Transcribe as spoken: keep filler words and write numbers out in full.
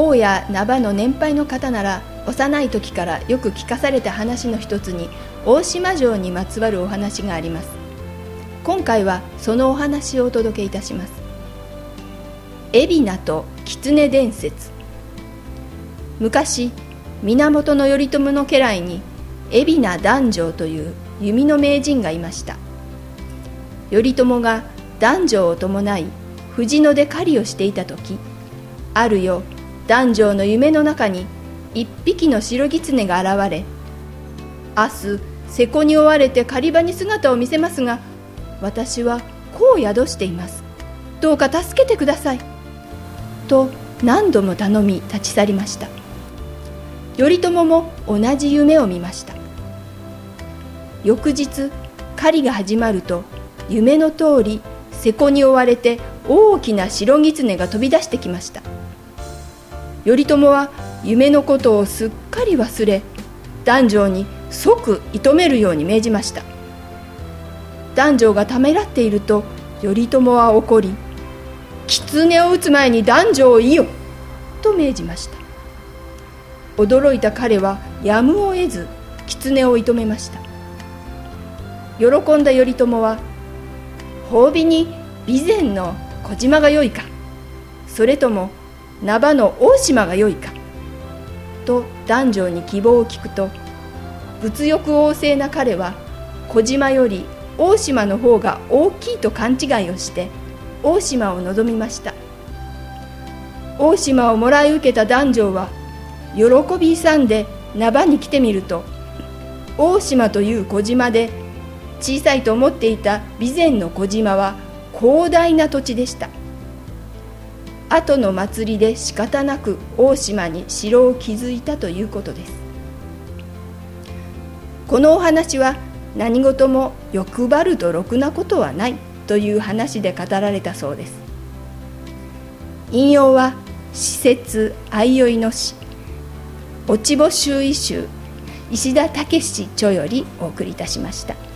王や名場の年配の方なら幼い時からよく聞かされた話の一つに大島城にまつわるお話があります。今回はそのお話をお届けいたします。海老名と狐伝説。昔、源頼朝の家来に海老名檀上という弓の名人がいました。頼朝が檀上を伴い藤野で狩りをしていた時、ある夜檀上の夢の中に一匹の白狐が現れ、明日瀬古に追われて狩り場に姿を見せますが、私は子を宿しています。どうか助けてください。と何度も頼み立ち去りました。頼朝も同じ夢を見ました。翌日狩りが始まると、夢の通り瀬古に追われて大きな白狐が飛び出してきました。頼朝は夢のことをすっかり忘れ、檀上に即射止めるように命じました。檀上がためらっていると、頼朝は怒り、狐を撃つ前に檀上を射よと命じました。驚いた彼はやむを得ず狐を射止めました。喜んだ頼朝は、褒美に備前の小島がよいか、それとも名場の大島がよいかと檀上に希望を聞くと、物欲旺盛な彼は小島より大島の方が大きいと勘違いをして大島を望みました。大島をもらい受けた檀上は喜び勇んで名場に来てみると、大島という小島で小さいと思っていた備前の小島は広大な土地でした。後の祭りで仕方なく大島に城を築いたということです。このお話は何事も欲張るとろくなことはないという話で語られたそうです。引用は詩説相生の詩、落ち穂集異集、石田武著よりお送りいたしました。